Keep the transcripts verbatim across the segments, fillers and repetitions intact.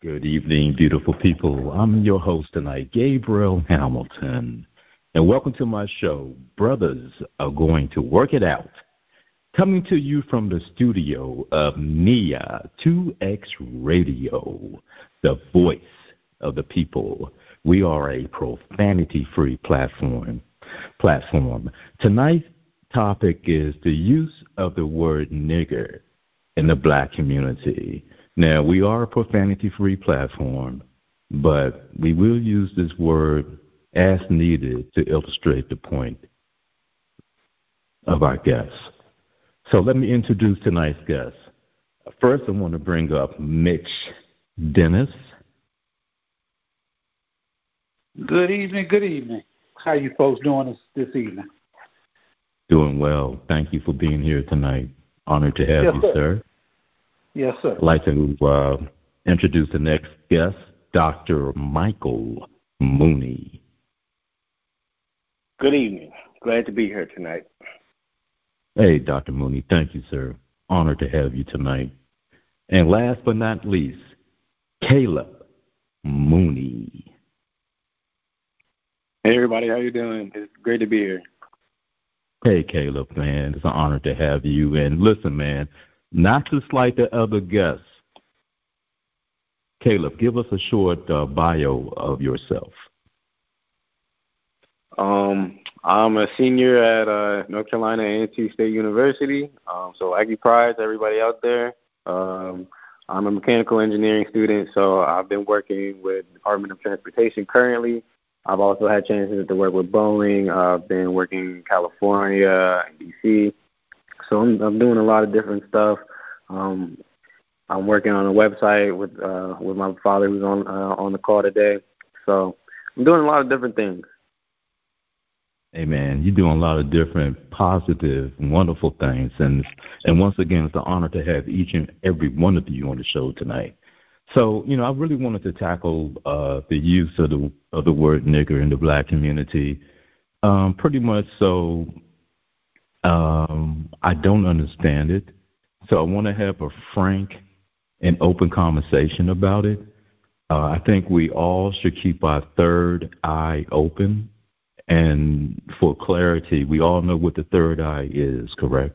Good evening, beautiful people. I'm your host tonight, Gabriel Hamilton, and welcome to my show, Brothers Are Going to Work It Out. Coming to you from the studio of N I A two X Radio, the voice of the people. We are a profanity-free platform. Platform. Tonight's topic is the use of the word nigger in the black community. Now, we are a profanity-free platform, but we will use this word as needed to illustrate the point of our guests. So let me introduce tonight's guest. First, I want to bring up Mitch Dennis. Good evening, good evening. How you folks doing this, this evening? Doing well. Thank you for being here tonight. Honored to have yes, you, sir. sir. Yes, sir. I'd like to uh, introduce the next guest, Doctor Michael Mooney. Good evening. Glad to be here tonight. Hey, Doctor Mooney. Thank you, sir. Honored to have you tonight. And last but not least, Caleb Mooney. Hey, everybody. How you doing? It's great to be here. Hey, Caleb, man. It's an honor to have you. And listen, man, not to slight the other guests, Caleb, give us a short uh, bio of yourself. Um, I'm a senior at uh, North Carolina A and T State University. Um, so Aggie Pride to everybody out there. Um, I'm a mechanical engineering student, so I've been working with the Department of Transportation currently. I've also had chances to work with Boeing. I've been working in California and D C So I'm, I'm doing a lot of different stuff. Um, I'm working on a website with uh, with my father, who's on uh, on the call today. So I'm doing a lot of different things. Hey, man, you're doing a lot of different positive, wonderful things. And and once again, it's an honor to have each and every one of you on the show tonight. So, you know, I really wanted to tackle uh, the use of the of the word nigger in the black community. Um, pretty much so um, I don't understand it. So I want to have a frank and open conversation about it. Uh, I think we all should keep our third eye open. And for clarity, we all know what the third eye is, correct?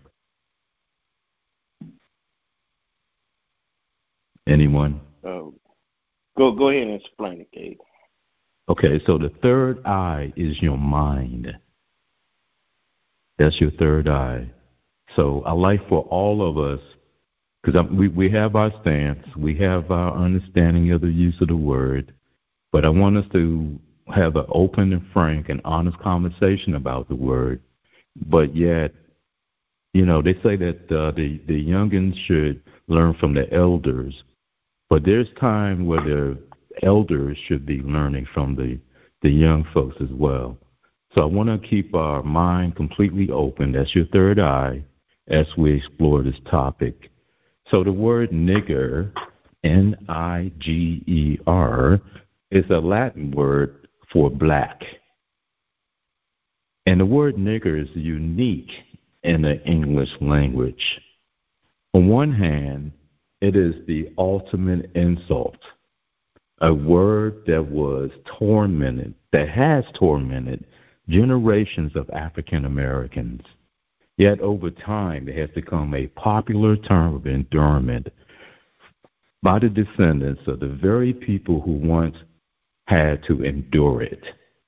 Anyone? Uh, go go ahead and explain it, Gabe. Okay, so the third eye is your mind. That's your third eye. So I like for all of us, because we, we have our stance, we have our understanding of the use of the word, but I want us to have an open and frank and honest conversation about the word, but yet, you know, they say that uh, the, the youngins should learn from the elders, but there's time where the elders should be learning from the, the young folks as well. So I want to keep our mind completely open. That's your third eye as we explore this topic. So the word nigger, N I G E R, is a Latin word for black. And the word nigger is unique in the English language. On one hand, it is the ultimate insult, a word that was tormented, that has tormented generations of African Americans. Yet over time, it has become a popular term of endearment by the descendants of the very people who once had to endure it.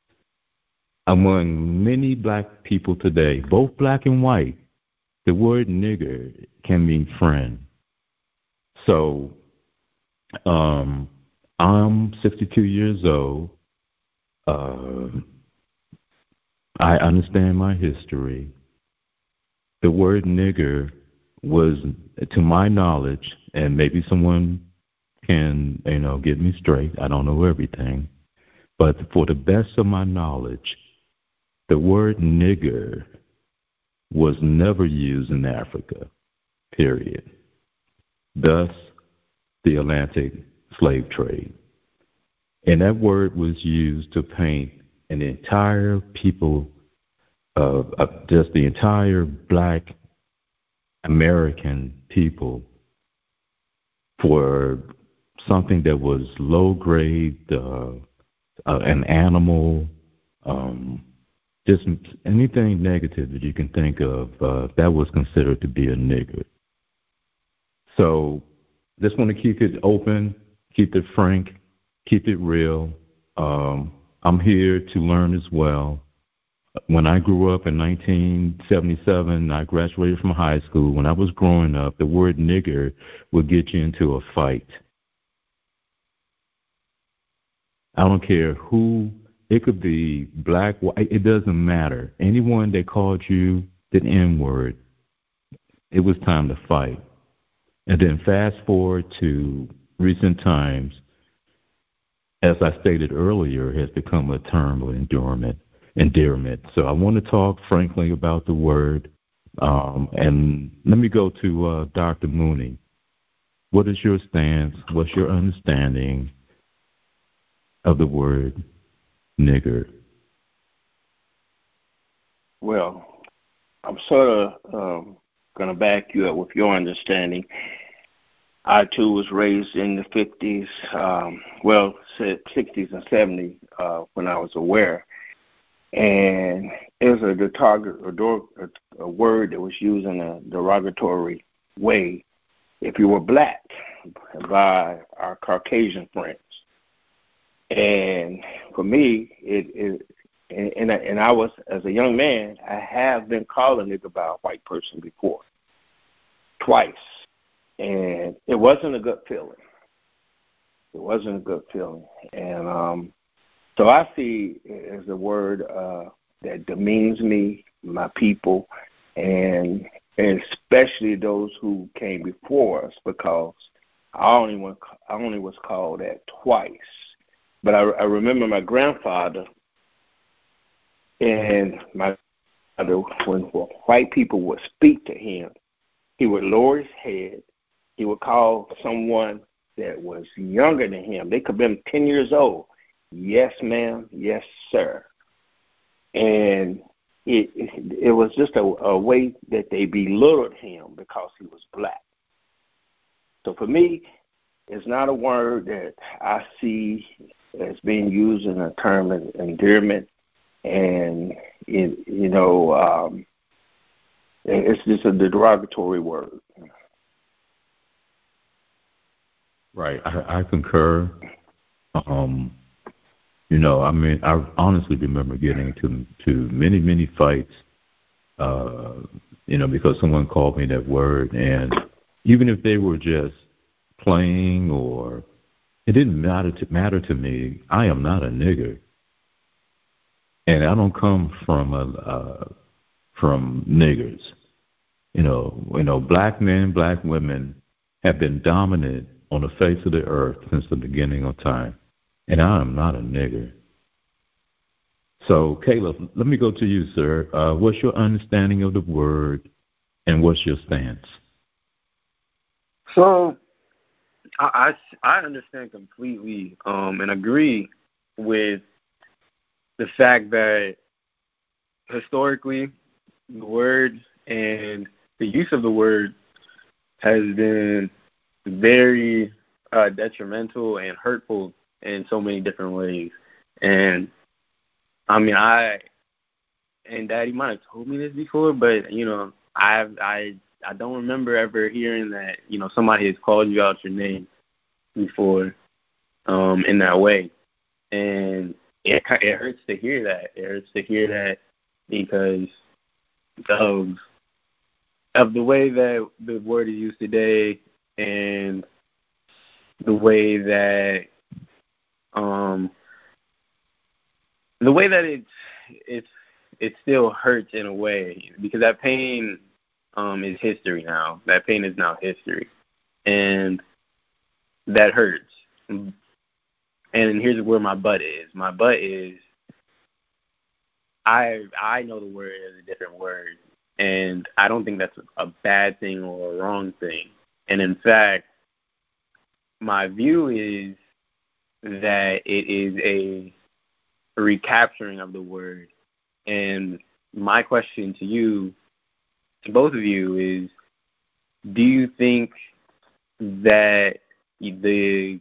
Among many black people today, both black and white, the word nigger can mean friend. So um, I'm sixty-two years old. Uh, I understand my history. The word nigger was, to my knowledge, and maybe someone can, you know, get me straight. I don't know everything. But for the best of my knowledge, the word nigger was never used in Africa, period. Thus, the Atlantic slave trade. And that word was used to paint an entire people, uh, uh, just the entire black American people for something that was low grade, uh, uh, an animal, um, just anything negative that you can think of, uh, that was considered to be a nigger. So just want to keep it open, keep it frank, keep it real. Um, I'm here to learn as well. When I grew up in nineteen seventy-seven, I graduated from high school. When I was growing up, the word nigger would get you into a fight. I don't care who, it could be black, white, it doesn't matter. Anyone that called you the N-word, it was time to fight. And then fast forward to recent times, as I stated earlier, has become a term of endearment. endearment. So I want to talk frankly about the word. Um, and let me go to uh, Doctor Mooney. What is your stance? What's your understanding of the word nigger? Well, I'm sort of um, going to back you up with your understanding. I, too, was raised in the fifties, um, well, sixties and seventies uh, when I was aware. And it was a, derog- a, a word that was used in a derogatory way if you were black by our Caucasian friends. And for me, it, it and, and, I, and I was, as a young man, I have been called a nigger by a white person before, twice. And it wasn't a good feeling. It wasn't a good feeling. And um, so I see it as a word uh, that demeans me, my people, and, and especially those who came before us, because I only, went, I only was called that twice. But I, I remember my grandfather and my mother, when white people would speak to him, he would lower his head. He would call someone that was younger than him. They could have been ten years old. Yes, ma'am. Yes, sir. And it it was just a, a way that they belittled him because he was black. So for me, it's not a word that I see as being used in a term of endearment. And, it, you know, um, it's just a derogatory word. Right. I, I concur. Um, you know, I mean, I honestly remember getting into to many, many fights, uh, you know, because someone called me that word. And even if they were just playing, or it didn't matter to, matter to me, I am not a nigger. And I don't come from a, uh, from niggers. You know, you know, black men, black women have been dominant on the face of the earth since the beginning of time. And I am not a nigger. So, Caleb, let me go to you, sir. Uh, what's your understanding of the word, and what's your stance? So, I, I, I understand completely um, and agree with the fact that historically the word and the use of the word has been very uh, detrimental and hurtful in so many different ways. And I mean, I and Daddy might have told me this before, but you know, I I I don't remember ever hearing that you know somebody has called you out your name before um, in that way, and it it hurts to hear that. It hurts to hear that because of of the way that the word is used today, and the way that um the way that it's it's it still hurts in a way, because that pain um is history now. That pain is now history, and that hurts. And here's where my butt is. My butt is I I know the word is a different word, and I don't think that's a bad thing or a wrong thing. And in fact, my view is that it is a recapturing of the word. And my question to you, to both of you, is: do you think that the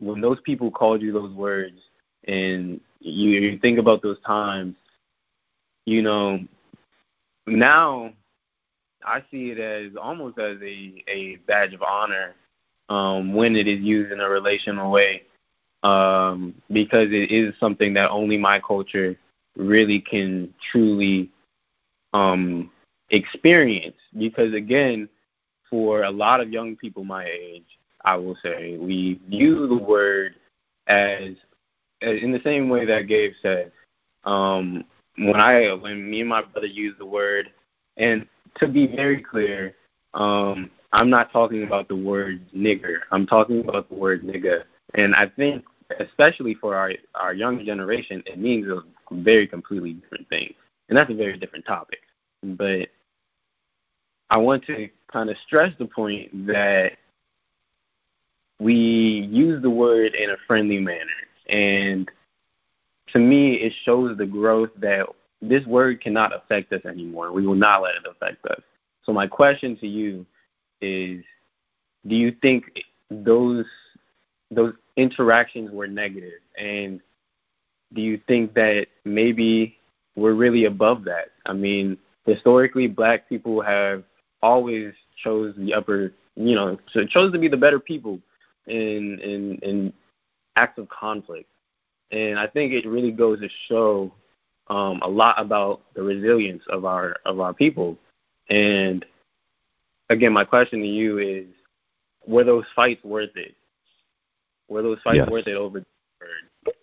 when those people called you those words, and you, you think about those times, you know, now I see it as almost as a, a badge of honor um, when it is used in a relational way, um, because it is something that only my culture really can truly um, experience. Because, again, for a lot of young people my age, I will say, we view the word as, as in the same way that Gabe said. Um, when I, when me and my brother use the word, and to be very clear, um, I'm not talking about the word nigger. I'm talking about the word nigga. And I think, especially for our, our younger generation, it means a very completely different thing. And that's a very different topic. But I want to kind of stress the point that we use the word in a friendly manner. And to me, it shows the growth that this word cannot affect us anymore. We will not let it affect us. So my question to you is, do you think those those interactions were negative? And do you think that maybe we're really above that? I mean, historically, black people have always chose the upper, you know, chose to be the better people in in, in acts of conflict. And I think it really goes to show um, a lot about the resilience of our of our people. And again, my question to you is, were those fights worth it? Were those fights yes. worth it over the word?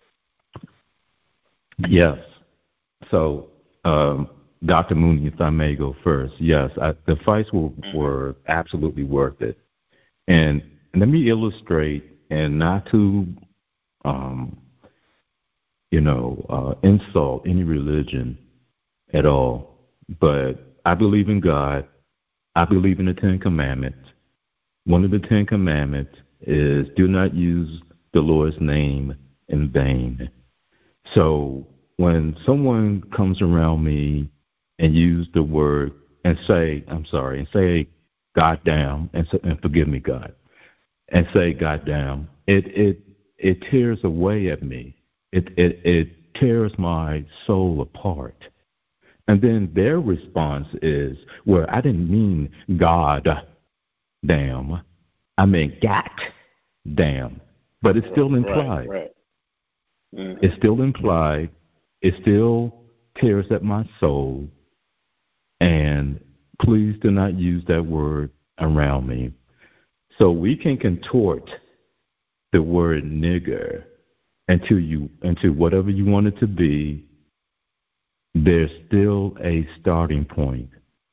Yes. So, um, Doctor Mooney, if I may go first, yes, I, the fights were, were absolutely worth it. And let me illustrate, and not to, um, you know, uh, insult any religion at all, but I believe in God. I believe in the Ten Commandments. One of the Ten Commandments is do not use the Lord's name in vain. So when someone comes around me and use the word and say, I'm sorry, and say, God damn, and, so, and forgive me, God, and say, God damn, it, it, it tears away at me. It, it, it tears my soul apart. And then their response is, well, I didn't mean God damn. I mean got damn. But it's still implied. Right, right. Mm-hmm. It's still implied. It still tears at my soul. And please do not use that word around me. So we can contort the word nigger into you into whatever you want it to be. There's still a starting point.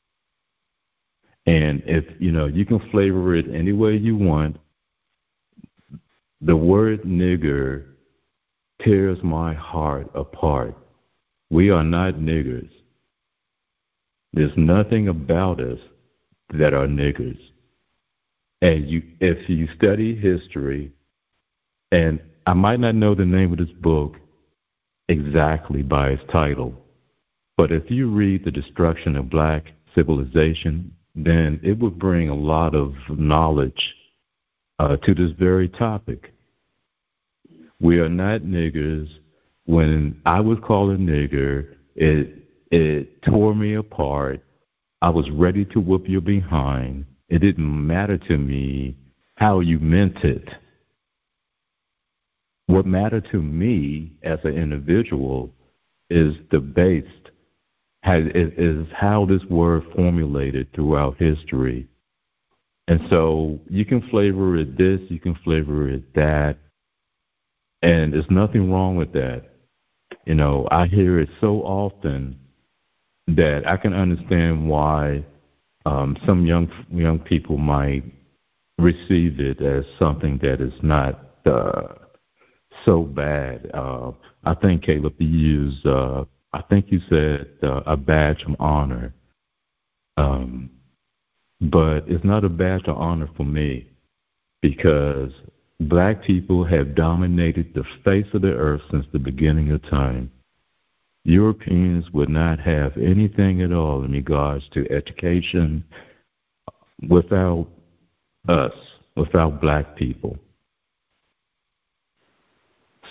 And if, you know, you can flavor it any way you want, the word nigger tears my heart apart. We are not niggers. There's nothing about us that are niggers. And you, if you study history, and I might not know the name of this book exactly by its title, but if you read The Destruction of Black Civilization, then it would bring a lot of knowledge uh, to this very topic. We are not niggers. When I was called a nigger, it it tore me apart. I was ready to whoop your behind. It didn't matter to me how you meant it. What mattered to me as an individual is the base, has, is, is how this word formulated throughout history. And so you can flavor it this, you can flavor it that, and there's nothing wrong with that. You know, I hear it so often that I can understand why um, some young young people might receive it as something that is not uh, so bad. Uh, I think, Caleb, you used, uh, I think you said uh, a badge of honor. Um, but it's not a badge of honor for me, because black people have dominated the face of the earth since the beginning of time. Europeans would not have anything at all in regards to education without us, without black people.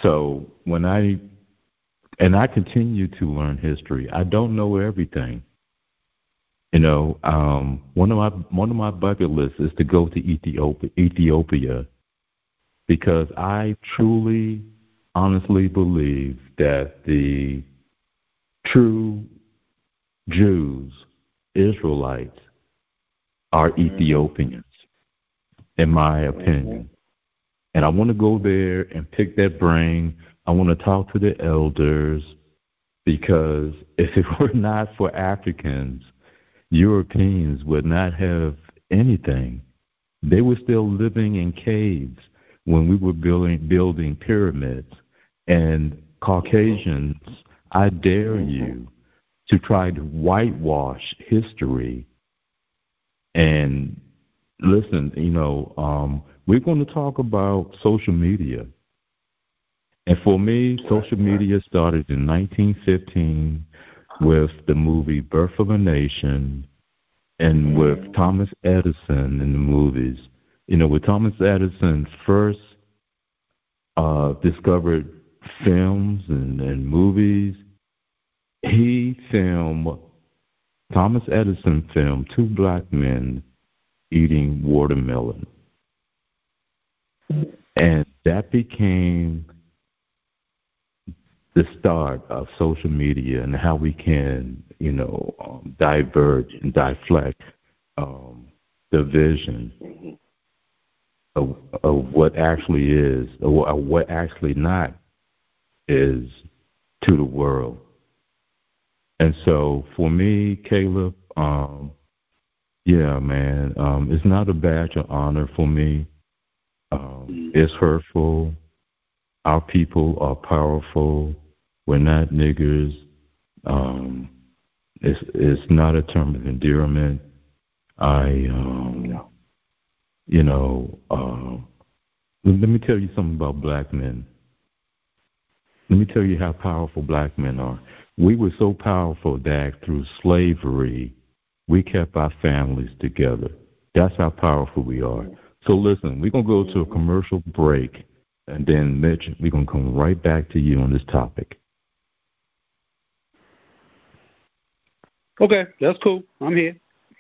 So when I and I continue to learn history, I don't know everything. You know, um, one of my one of my bucket lists is to go to Ethiopia, Ethiopia, because I truly, honestly believe that the true Jews, Israelites, are Mm-hmm. Ethiopians, in my opinion. Mm-hmm. And I want to go there and pick that brain. I want to talk to the elders, because if it were not for Africans, Europeans would not have anything. They were still living in caves when we were building building pyramids. And Caucasians, I dare you to try to whitewash history. And listen, you know, um, we're going to talk about social media. And for me, social media started in nineteen fifteen with the movie Birth of a Nation, and with Thomas Edison in the movies. You know, when Thomas Edison first uh, discovered films and, and movies, he filmed, Thomas Edison filmed two black men eating watermelon. And that became the start of social media and how we can, you know, um, diverge and deflect um, the vision Mm-hmm. of, of what actually is, or what actually not is to the world. And so for me, Caleb, um, yeah, man, um, it's not a badge of honor for me. Um, it's hurtful. Our people are powerful. We're not niggers. Um, it's it's not a term of endearment. I, um, you know, uh, let me tell you something about black men. Let me tell you how powerful black men are. We were so powerful that through slavery, we kept our families together. That's how powerful we are. So listen, we're going to go to a commercial break, and then, Mitch, we're going to come right back to you on this topic. Okay, that's cool. I'm here.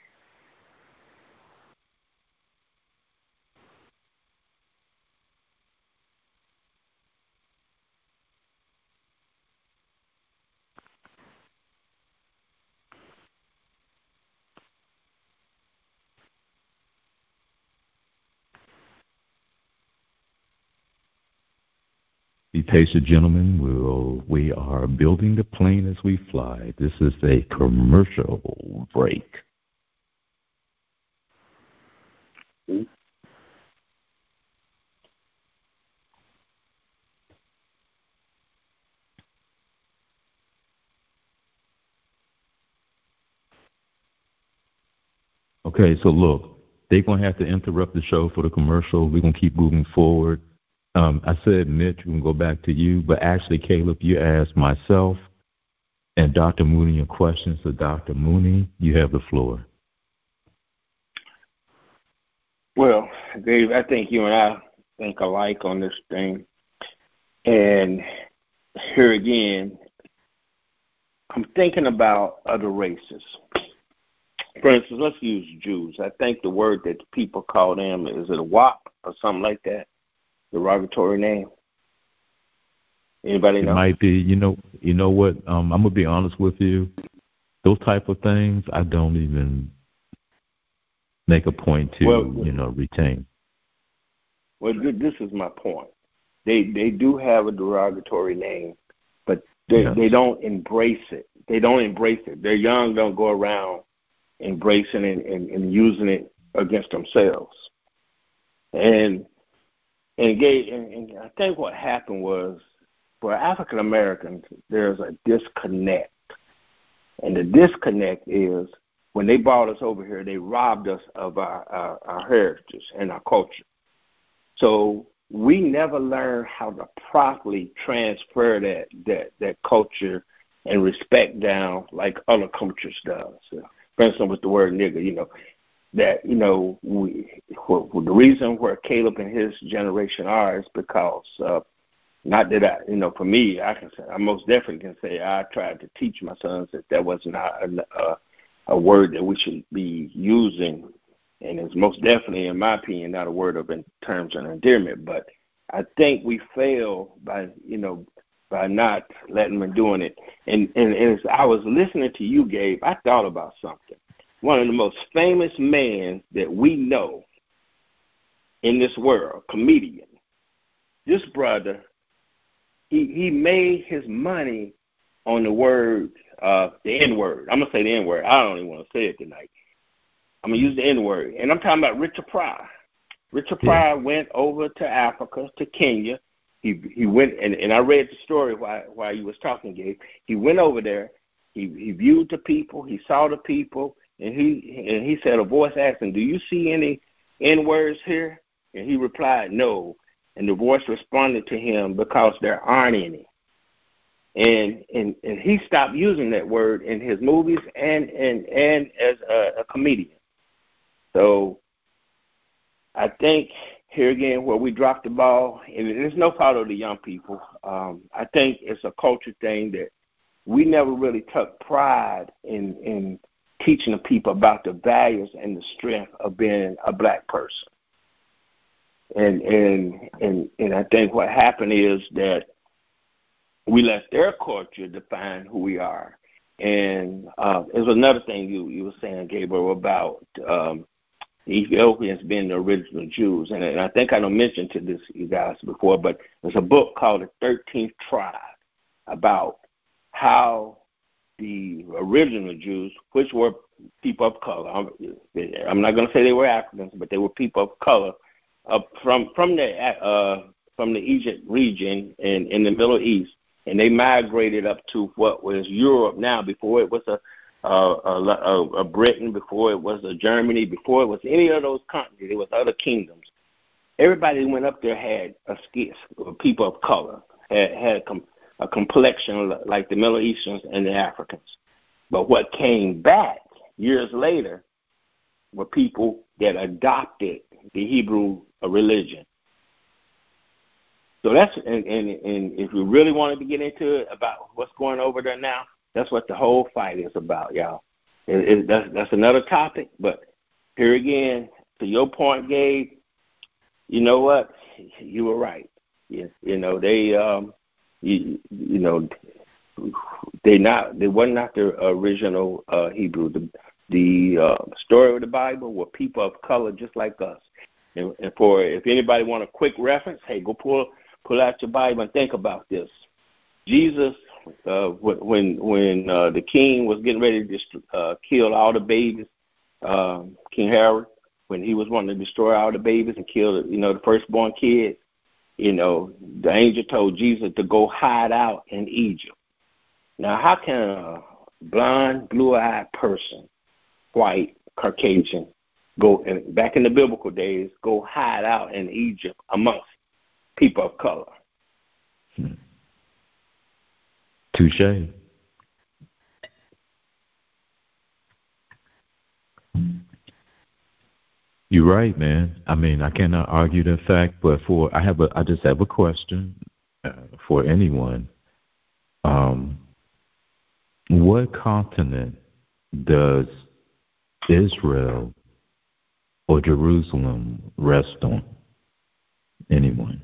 Be patient, gentlemen. We'll, we are building the plane as we fly. This is a commercial break. Okay, so look, they're going to have to interrupt the show for the commercial. We're going to keep moving forward. Um, I said, Mitch, we can go back to you, but actually, Caleb, you asked myself and Doctor Mooney a question. So, Doctor Mooney, you have the floor. Well, Dave, I think you and I think alike on this thing. And here again, I'm thinking about other races. For instance, let's use Jews. I think the word that people call them, is it a W A P or something like that? Derogatory name? Anybody know? It might be. You know, you know what? Um, I'm gonna be honest with you. Those type of things, I don't even make a point to, well, you know, retain. Well, this is my point. They they do have a derogatory name, but they Yes. they don't embrace it. They don't embrace it. Their young don't go around embracing it and, and using it against themselves. And and, gave, and and I think what happened was, for African Americans, there's a disconnect. And the disconnect is, when they brought us over here, they robbed us of our, our, our heritage and our culture. So we never learned how to properly transfer that that, that culture and respect down like other cultures does. For instance, with the word nigger, you know, that, you know, we, well, the reason where Caleb and his generation are is because uh, not that I, you know, for me, I can say, I most definitely can say I tried to teach my sons that that was not a, a, a word that we should be using, and it's most definitely, in my opinion, not a word of in terms of endearment. But I think we fail by, you know, by not letting them doing it. And, and, and as I was listening to you, Gabe, I thought about something. One of the most famous men that we know in this world, comedian, this brother, he, he made his money on the word, uh, the N-word. I'm going to say the N-word. I don't even want to say it tonight. I'm going to use the N-word. And I'm talking about Richard Pryor. Richard Pryor yeah. went over to Africa, to Kenya. He he went, and, and I read the story while, while you was talking, Gabe. He went over there. He, he viewed the people. He saw the people. And he and he said, a voice asked him, do you see any N-words here? And he replied, no. And the voice responded to him, because there aren't any. And and, and he stopped using that word in his movies and, and, and as a, a comedian. So I think here again where we dropped the ball, and there's no fault of the young people. Um, I think it's a culture thing that we never really took pride in, in teaching the people about the values and the strength of being a black person. And and and and I think what happened is that we let their culture define who we are. And uh, there's another thing you, you were saying, Gabriel, about um, the Ethiopians being the original Jews. And, and I think I don't mention to this you guys before, but there's a book called The thirteenth Tribe about how the original Jews, which were people of color, I'm, I'm not going to say they were Africans, but they were people of color, uh, from from the uh, from the Egypt region in, in the Middle East, and they migrated up to what was Europe now. Before it was a uh, a, a, a Britain, before it was a Germany, before it was any of those countries, it was other kingdoms. Everybody who went up there had a skin, people of color, had had a, a complexion like the Middle Easterns and the Africans. But what came back years later were people that adopted the Hebrew religion. So that's, and, and, and if we really wanted to get into it about what's going over there now, that's what the whole fight is about, y'all. It, it, that's, that's another topic, but here again, to your point, Gabe, you know what? You were right. You, you know, they, um, you, you know, they not, they were not the original uh, Hebrew. The, the uh, story of the Bible were people of color just like us. And, and for if anybody want a quick reference, hey, go pull pull out your Bible and think about this. Jesus, uh, when when uh, the king was getting ready to uh, kill all the babies, um, King Herod, when he was wanting to destroy all the babies and kill, you know, the firstborn kids, you know, the angel told Jesus to go hide out in Egypt. Now, how can a blonde, blue-eyed person, white, Caucasian, go, and back in the biblical days, go hide out in Egypt amongst people of color? Hmm. Touche. You're right, man. I mean, I cannot argue that fact, but for I have a, I just have a question uh, for anyone. Um, what continent does Israel or Jerusalem rest on? Anyone?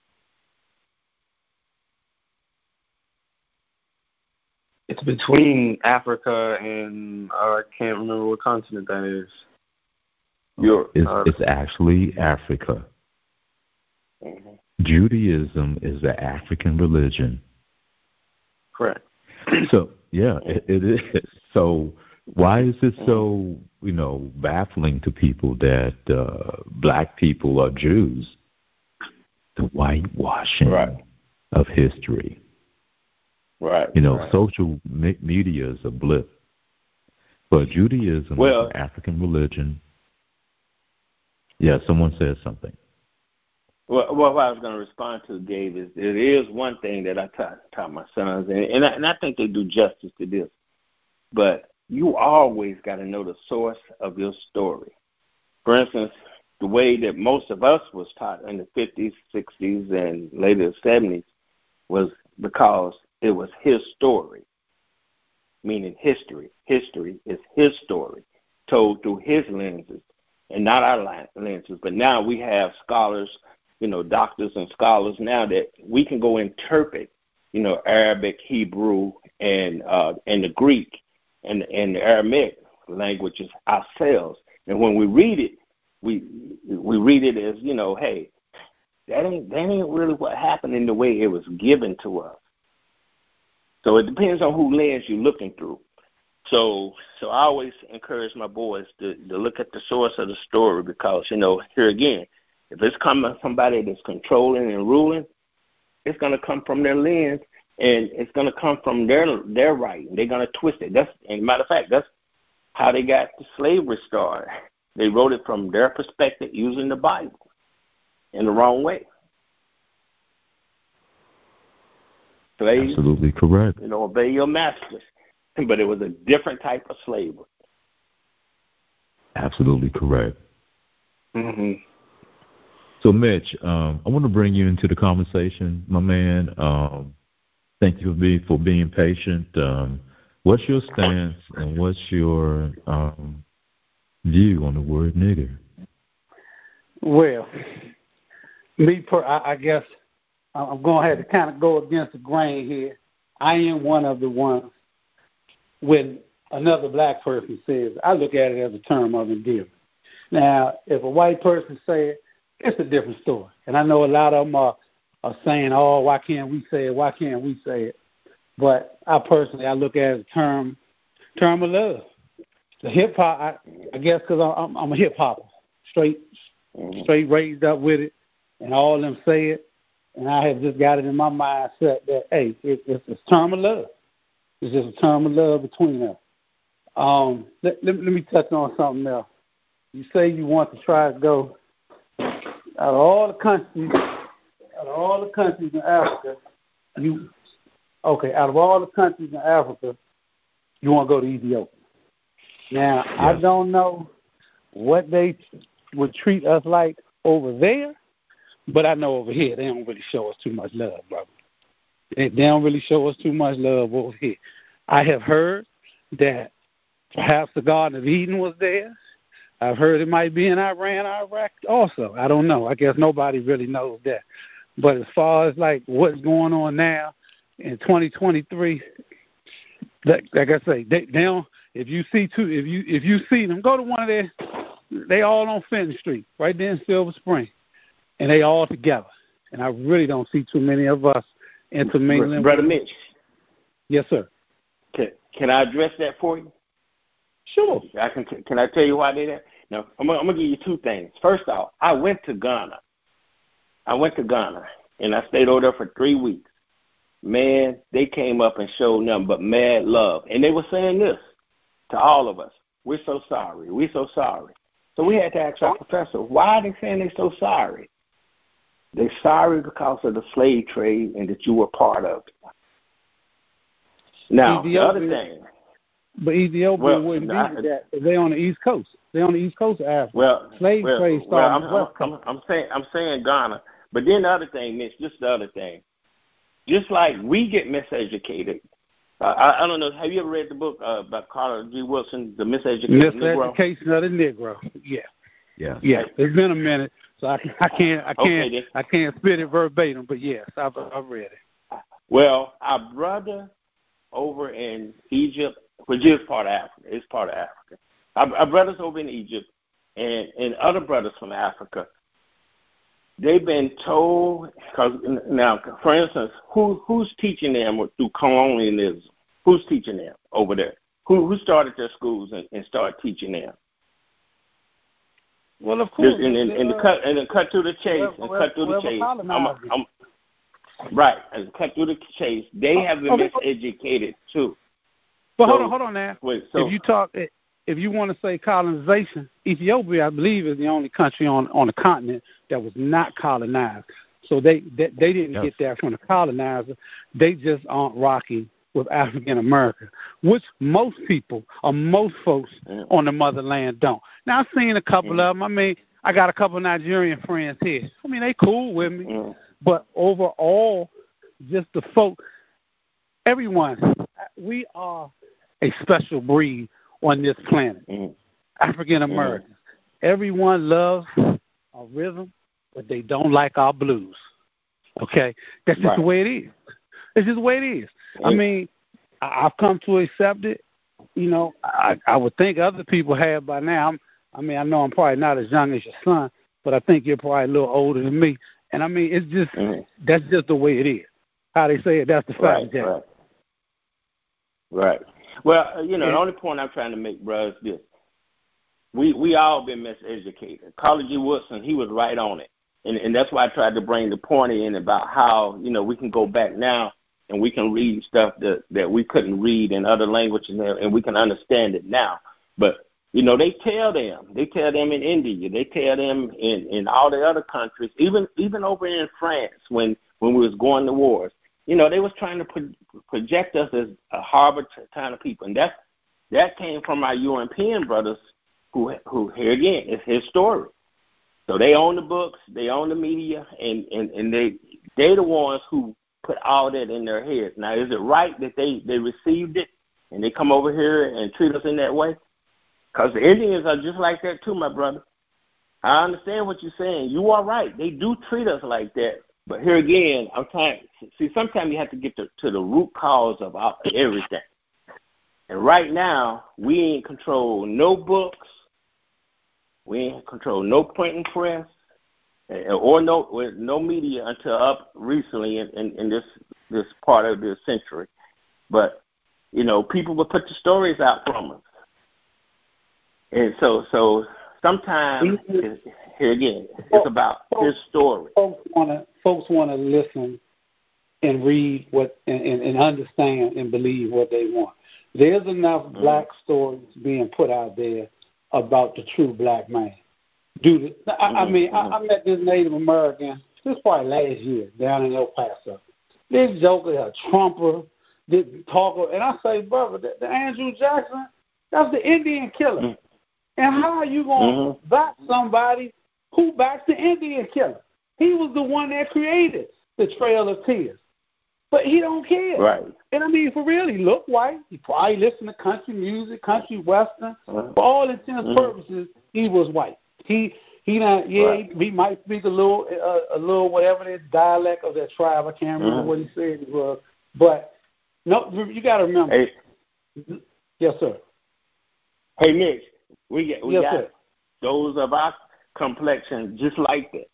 It's between Africa and uh, I can't remember what continent that is. Europe. It's, uh, it's actually Africa. Mm-hmm. Judaism is the African religion. Correct. So, yeah, it, it is. So why is it so, you know, baffling to people that uh, black people are Jews? The whitewashing right. of history. Right. You know, right. social me- media is a blip. But Judaism well, is an African religion. Yeah, someone said something. Well, what I was going to respond to, Gabe, is it is one thing that I taught, taught my sons, and, and, I, and I think they do justice to this. But you always got to know the source of your story. For instance, the way that most of us was taught in the fifties, sixties, and later the seventies, was because it was his story, meaning history. History is his story, told through his lenses and not our lenses. But now we have scholars, you know, doctors and scholars now that we can go interpret, you know, Arabic, Hebrew, and uh, and the Greek and, and the Aramaic languages ourselves. And when we read it, we we read it as, you know, hey, that ain't that ain't really what happened in the way it was given to us. So it depends on who lens you're looking through. So so I always encourage my boys to, to look at the source of the story, because, you know, here again, if it's coming from somebody that's controlling and ruling, it's going to come from their lens, and it's going to come from their their writing. They're going to twist it. That's, and matter of fact, that's how they got the slavery started. They wrote it from their perspective using the Bible in the wrong way. Slave, Absolutely correct. You know, obey your masters. But it was a different type of slavery. Absolutely correct. Mm-hmm. So, Mitch, um, I want to bring you into the conversation, my man. Um, thank you for being, for being patient. Um, what's your stance and what's your um, view on the word nigger? Well, me, per, I, I guess I'm going to have to kind of go against the grain here. I am one of the ones when another black person says, I look at it as a term of endearment. Now, if a white person says it, it's a different story. And I know a lot of them are, are saying, oh, why can't we say it? Why can't we say it? But I personally, I look at it as a term, term of love. The hip-hop, I, I guess because I'm, I'm a hip-hopper, straight, straight raised up with it, and all of them say it. And I have just got it in my mindset that, hey, it, it's a term of love. It's just a term of love between us. Um, let, let, let me touch on something else. You say you want to try to go out of all the countries, out of all the countries in Africa, you okay? Out of all the countries in Africa, you want to go to Ethiopia. Now, yes. I don't know what they would treat us like over there, but I know over here they don't really show us too much love, brother. They, they don't really show us too much love over here. I have heard that perhaps the Garden of Eden was there. I've heard it might be in Iran, Iraq also. I don't know. I guess nobody really knows that. But as far as like what's going on now in twenty twenty-three, like, like I say, they, they don't. If you see two, if you if you see them, go to one of their. They all on Fenton Street, right there in Silver Spring, and they all together. And I really don't see too many of us intermingling. Brother Mitch. Yes, sir. Can, can I address that for you? Sure. I can. Can I tell you why they did? No, I'm gonna, I'm gonna give you two things. First off, I went to Ghana. I went to Ghana, and I stayed over there for three weeks. Man, they came up and showed nothing but mad love, and they were saying this to all of us: "We're so sorry. We're so sorry." So we had to ask our professor, "Why are they saying they're so sorry?" They're sorry because of the slave trade and that you were part of it. Now, Ethiopia, the other thing. But Ethiopia well, wouldn't I, be that. They're on the East Coast. They're on the East Coast of Africa. Well, slave well, trade started well, on the West I'm, Coast. I'm, I'm saying, I'm saying Ghana. But then the other thing, Mitch, just the other thing. Just like we get miseducated. Uh, I, I don't know. Have you ever read the book uh, by Carter G. Wilson, The Miseducated Negro? Miseducation of the Negro. Yeah. Yeah. Yeah. It's been a minute, so I, I can't, I can't, okay, I can't spit it verbatim. But yes, I've, I've read it. Well, our brother over in Egypt, which is part of Africa, it's part of Africa. Our, our brothers over in Egypt and, and other brothers from Africa, they've been told, because now, for instance, who who's teaching them through colonialism? Who's teaching them over there? Who who started their schools and, and started teaching them? Well, of course. And, and, and, the cut, and the cut through the chase, and cut through the chase. I'm, I'm, right, and cut through the chase. They have been okay. miseducated too. But so, hold on, hold on now. Wait, so, if you talk, if you want to say colonization, Ethiopia, I believe, is the only country on, on the continent that was not colonized. So they they, they didn't yes. get that from the colonizer. They just aren't rocking with African America, which most people or most folks yeah. on the motherland don't. Now, I've seen a couple yeah. of them. I mean, I got a couple of Nigerian friends here. I mean, they cool with me. Yeah. But overall, just the folk, everyone, we are a special breed on this planet, mm. African Americans. Mm. Everyone loves our rhythm, but they don't like our blues. Okay? That's just right. the way it is. It's just the way it is. Mm. I mean, I've come to accept it. You know, I, I would think other people have by now. I'm, I mean, I know I'm probably not as young as your son, but I think you're probably a little older than me. And, I mean, it's just, mm. that's just the way it is. How they say it, that's the fact. Right, right. Right. Well, you know, yeah. the only point I'm trying to make, bro, is this. We we all been miseducated. Carter G. Woodson, he was right on it. And and that's why I tried to bring the point in about how, you know, we can go back now and we can read stuff that, that we couldn't read in other languages and, and we can understand it now. But, you know, they tell them. They tell them in India. They tell them in, in all the other countries, even even over in France when, when we was going to wars. You know, they was trying to pro- project us as a horrible kind of people. And that, that came from our European brothers who, who here again, it's his story. So they own the books, they own the media, and, and, and they, they're the ones who put all that in their heads. Now, is it right that they, they received it and they come over here and treat us in that way? Because the Indians are just like that too, my brother. I understand what you're saying. You are right. They do treat us like that. But here again, I'm trying. See, sometimes you have to get to, to the root cause of everything. And right now, we ain't control no books. We ain't control no printing press, or no no media until up recently in, in, in this this part of this century. But you know, people will put the stories out from us, and so so sometimes here again, it's about his story. Folks want to folks want to listen and read what and, and understand and believe what they want. There's enough mm-hmm. black stories being put out there about the true black man. Dude, I, mm-hmm. I mean, I, I met this Native American, this was probably last year, down in El Paso. This joker, a trumper, this talker, and I say, brother, the, the Andrew Jackson, that's the Indian killer. Mm-hmm. And how are you going to mm-hmm. back somebody who backs the Indian killer? He was the one that created the Trail of Tears. But he don't care. Right. And I mean, for real, he look white. He probably listened to country music, country western. Uh-huh. For all intents and mm-hmm. purposes, he was white. He he not yeah right. he, he might speak a little uh, a little whatever this dialect of that tribe. I can't remember mm-hmm. what he said it was. But no, you got to remember. Hey. Yes, sir. Hey, Mitch, we get we yes, got sir. those of our complexion just like that.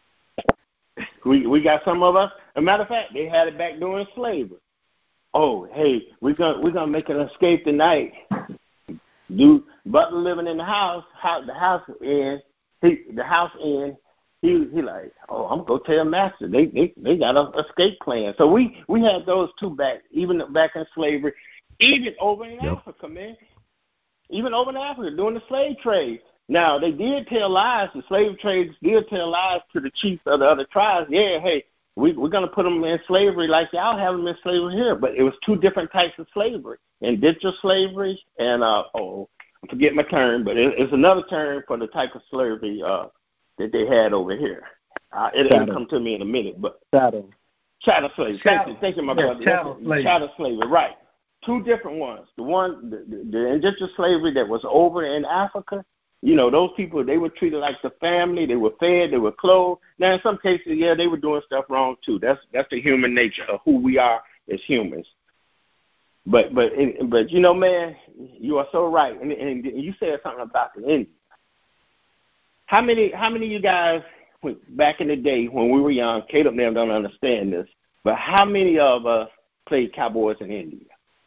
We we got some of us. As a matter of fact, they had it back during slavery. Oh, hey, we're gonna we're gonna make an escape tonight. Dude, Butler living in the house, house the house in, he the house in. He he like, oh, I'm gonna go tell master. They they they got an escape plan. So we we had those two back, even back in slavery, even over in yep. Africa, man. Even over in Africa during the slave trade. Now, they did tell lies. The slave traders did tell lies to the chiefs of the other tribes. Yeah, hey, we, we're going to put them in slavery like y'all have them in slavery here. But it was two different types of slavery. Indentured slavery and, uh, oh, I forget my term, but it, it's another term for the type of slavery uh, that they had over here. Uh, it, it'll come to me in a minute. But Chattel. Chattel slavery. Thank you, thank you, my yeah, brother. Chattel slavery. Chattel slavery, right. Two different ones. The one, the, the, the indentured slavery that was over in Africa. You know, those people, they were treated like the family. They were fed. They were clothed. Now, in some cases, yeah, they were doing stuff wrong, too. That's that's the human nature of who we are as humans. But, but but you know, man, you are so right. And, and you said something about the Indians. How many, how many of you guys, back in the day when we were young, Caleb and them don't understand this, but how many of us played cowboys in India?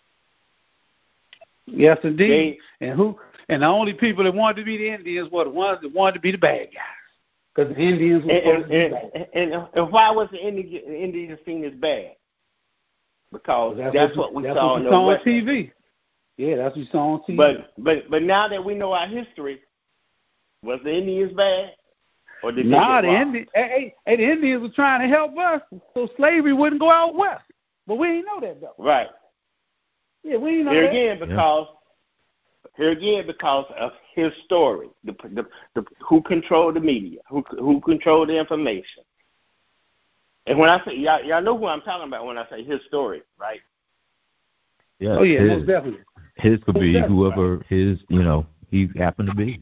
Yes, indeed. They, and who? And the only people that wanted to be the Indians were the ones that wanted to be the bad guys. Because the Indians were and, supposed and, to be bad. And, and, and why was the Indian, the Indian seen as bad? Because that's, that's what, what we that's saw, what we saw on T V. Yeah, that's what we saw on T V. But, but, but now that we know our history, was the Indians bad? Or did nah, they the Indians, hey, hey, the Indians were trying to help us so slavery wouldn't go out west. But we didn't know that, though. Right. Yeah, we didn't know Here that. again, because... Yeah. Here again, because of his story, the, the, the, who controlled the media, who who controlled the information. And when I say y'all, y'all know who I'm talking about when I say his story, right? Yes, oh yeah, his, most definitely. His could be definitely. whoever his, you know, he happened to be.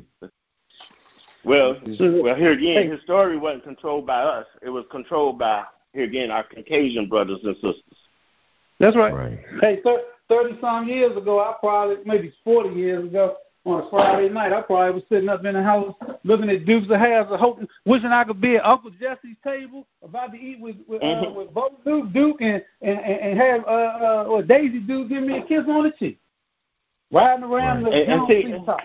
Well, So, well, here again, hey. his story wasn't controlled by us. It was controlled by, here again, our Caucasian brothers and sisters. That's right. Right. Hey, thirty-some years ago, I probably, maybe forty years ago, on a Friday night, I probably was sitting up in the house looking at Dukes of Hazzard, hoping, wishing I could be at Uncle Jesse's table, about to eat with with, mm-hmm. uh, with Bo Duke, Duke and, and, and have uh, uh, or Daisy Duke give me a kiss on the cheek. Riding around Right. the and, and, see, top.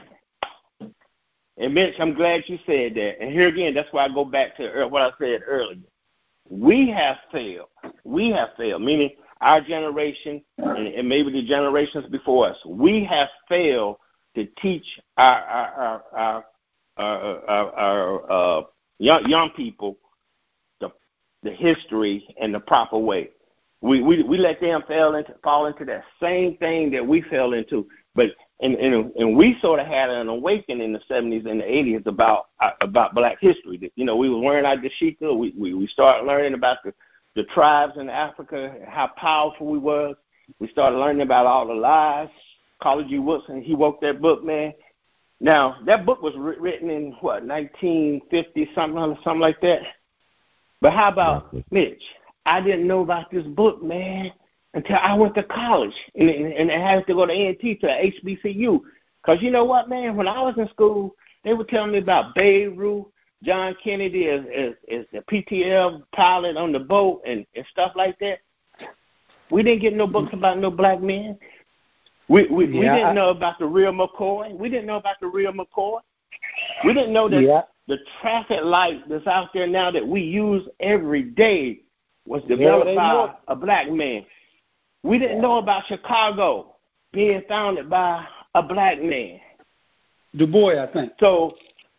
and Mitch, I'm glad you said that. And here again, that's why I go back to what I said earlier. We have failed. We have failed, meaning our generation and, and maybe the generations before us. We have failed to teach our our our our, our, our uh, young young people the the history and the proper way. We we we let them fall into fall into that same thing that we fell into. But and and, and we sort of had an awakening in the seventies and the eighties about about Black history. You know, we were wearing our dashika. We we, we started learning about the, the tribes in Africa, how powerful we was. We started learning about all the lies. Carter G. Woodson, he wrote that book, man. Now, that book was written in, what, nineteen fifty, something, something like that? But how about, yeah. Mitch, I didn't know about this book, man, until I went to college and, and I had to go to A and T to H B C U. Because you know what, man, when I was in school, they were telling me about Babe Ruth, John Kennedy as, as, as the P T L pilot on the boat and, and stuff like that. We didn't get no books about no black men. We we, yeah. we didn't know about the real McCoy. We didn't know about the real McCoy. We didn't know that yeah. the traffic light that's out there now that we use every day was developed yeah, by know. a black man. We didn't know about Chicago being founded by a black man. Du Bois, I think. So,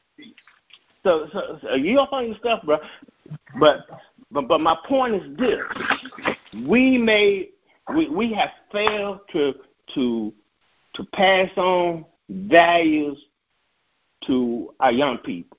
so, so, so you up on your stuff, bro. But, but, but my point is this: we made, we, we have failed to to to pass on values to our young people.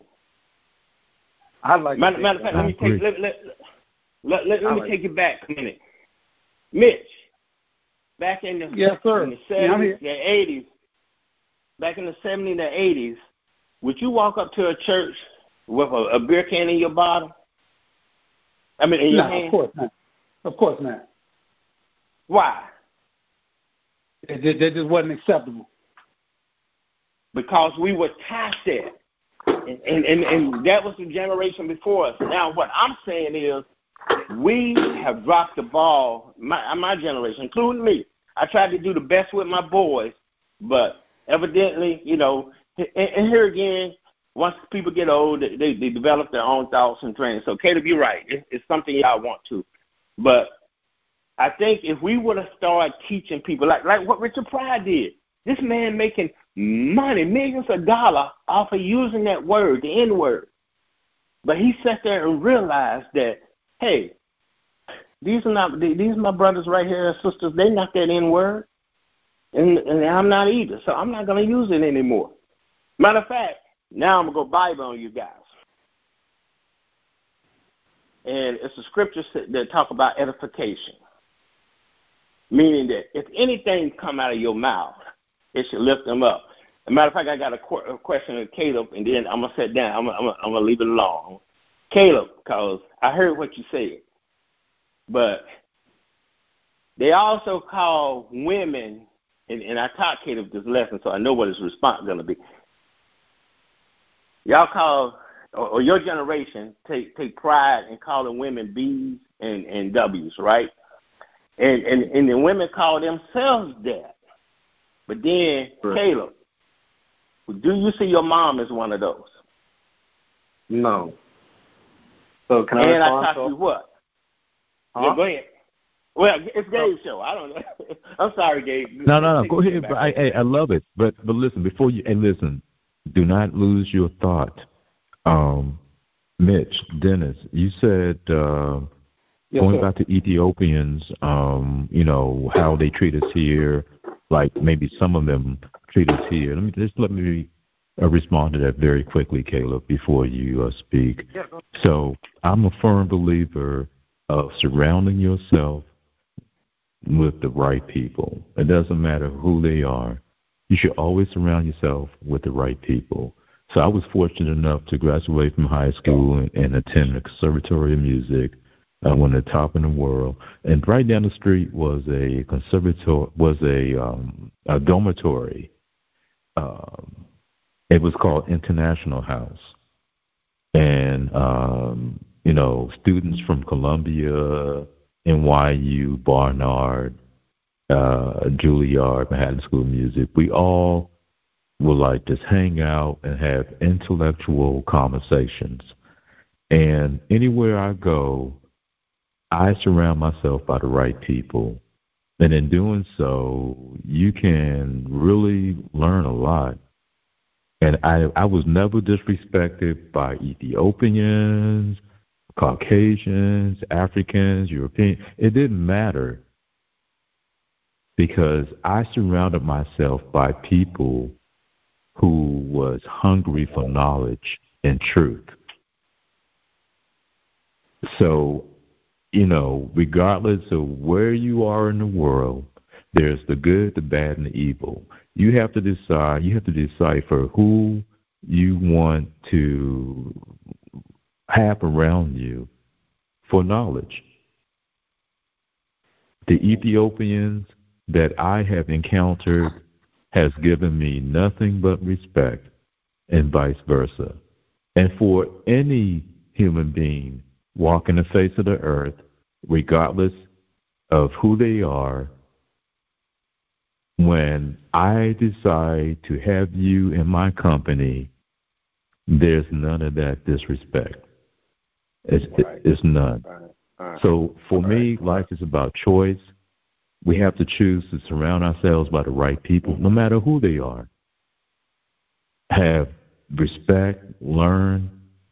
I like. Matter, matter of fact, let me take let let let, let, let me like take it back a minute, Mitch. Back in the, yes, sir. in the seventies, yeah, the eighties, back in the seventies and eighties, would you walk up to a church with a, a beer can in your bottle? I mean, in no, your hand? of course not. Of course not. Why? It, it, it just wasn't acceptable. Because we were taught that. And, and, and, and that was the generation before us. Now, what I'm saying is we have dropped the ball, my, my generation, including me. I tried to do the best with my boys, but evidently, you know, and, and here again, once people get old, they, they develop their own thoughts and training. So, Caleb, you're right. It, it's something y'all want to. But I think if we would have started teaching people, like like what Richard Pryor did, this man making money, millions of dollars off of using that word, the N-word. But he sat there and realized that, hey, these are not these are my brothers right here and sisters. They're not that N-word, and, and I'm not either. So I'm not going to use it anymore. Matter of fact, now I'm going to go Bible on you guys. And it's a scripture that talk about edification. Meaning that if anything come out of your mouth, it should lift them up. As a matter of fact, I got a, qu- a question of Caleb, and then I'm going to sit down. I'm going I'm I'm to leave it alone. Caleb, because I heard what you said. But they also call women, and, and I taught Caleb this lesson, so I know what his response is going to be. Y'all call, or, or your generation, take take pride in calling women B's and, and W's, right? And, and and the women call themselves that. But then, right. Caleb, do you see your mom as one of those? No. So can I And I taught you what? Huh? Yeah, go ahead. Well, it's Gabe's oh. show. I don't know. I'm sorry, Gabe. No, no, no. Go ahead. But I, I, I love it. But but listen, before you and listen, do not lose your thought. Um, Mitch, Dennis, you said uh, yes, going sir. back to Ethiopians, um, you know, how they treat us here, like maybe some of them treat us here. Let me just let me uh, respond to that very quickly, Caleb, before you uh, speak. Yeah, so I'm a firm believer of surrounding yourself with the right people. It doesn't matter who they are. You should always surround yourself with the right people. So I was fortunate enough to graduate from high school and, and attend the Conservatory of Music. I went to the top in the world. And right down the street was a conservatory, was a, um, a dormitory. Um, it was called International House. And, um, you know, students from Columbia, N Y U, Barnard, uh, Juilliard, Manhattan School of Music, we all would like just hang out and have intellectual conversations. And anywhere I go, I surround myself by the right people. And in doing so, you can really learn a lot. And I, I was never disrespected by Ethiopians, Caucasians, Africans, Europeans. It didn't matter because I surrounded myself by people who was hungry for knowledge and truth. So, you know, regardless of where you are in the world, there's the good, the bad, and the evil. You have to decide, you have to decipher who you want to have around you for knowledge. The Ethiopians that I have encountered has given me nothing but respect, and vice versa. And for any human being walking the face of the earth, regardless of who they are, when I decide to have you in my company, there's none of that disrespect. It's, right. it's none. Right. Right. So for right. me, life is about choice. We have to choose to surround ourselves by the right people, no matter who they are. Have respect, learn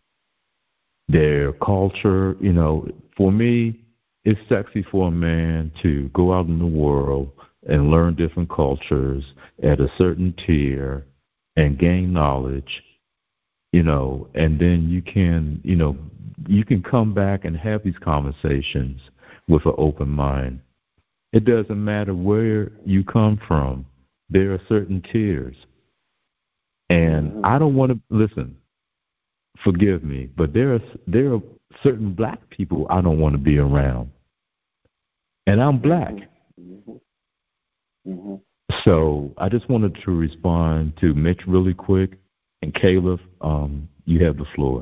their culture. You know, for me, it's sexy for a man to go out in the world and learn different cultures at a certain tier and gain knowledge, you know, and then you can, you know, you can come back and have these conversations with an open mind. It doesn't matter where you come from. There are certain tiers. And mm-hmm. I don't want to, listen, forgive me, but there are, there are certain black people I don't want to be around. And I'm black. Mm-hmm. Mm-hmm. So I just wanted to respond to Mitch really quick. And Caleb, um, you have the floor.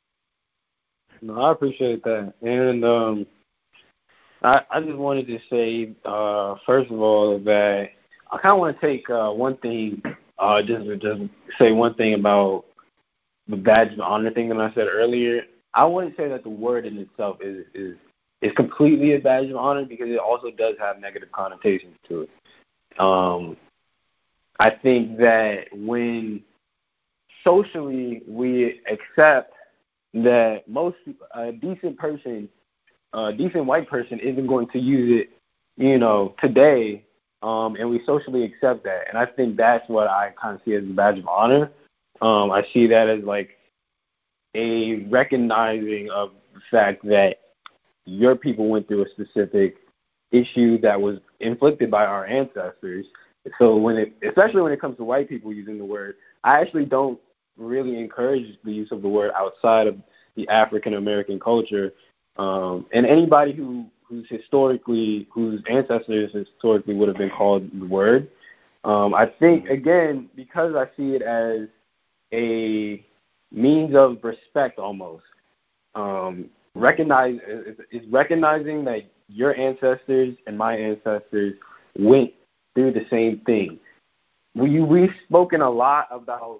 No, I appreciate that. And um, I, I just wanted to say, uh, first of all, that I kind of want to take uh, one thing, uh, just, just say one thing about the badge of honor thing that I said earlier. I wouldn't say that the word in itself is, is, is completely a badge of honor because it also does have negative connotations to it. Um, I think that when socially we accept that most a decent person, a decent white person isn't going to use it, you know, today, um, and we socially accept that. And I think that's what I kind of see as a badge of honor. Um, I see that as like a recognizing of the fact that your people went through a specific issue that was inflicted by our ancestors. So when it, especially when it comes to white people using the word, I actually don't really encourage the use of the word outside of the African American culture. Um, and anybody who who's historically, whose ancestors historically would have been called the word. Um, I think, again, because I see it as a means of respect almost, um, recognize is recognizing that your ancestors and my ancestors went through the same thing. We, we've spoken a lot about